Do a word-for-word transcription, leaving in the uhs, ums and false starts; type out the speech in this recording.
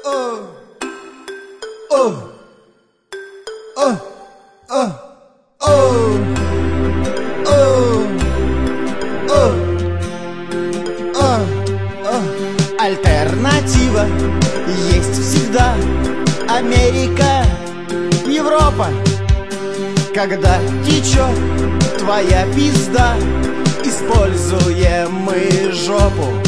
oh, oh, oh, oh, oh, oh, oh, oh, oh. Альтернатива есть всегда. Америка, Европа. Когда течет твоя пизда, используем мы жопу.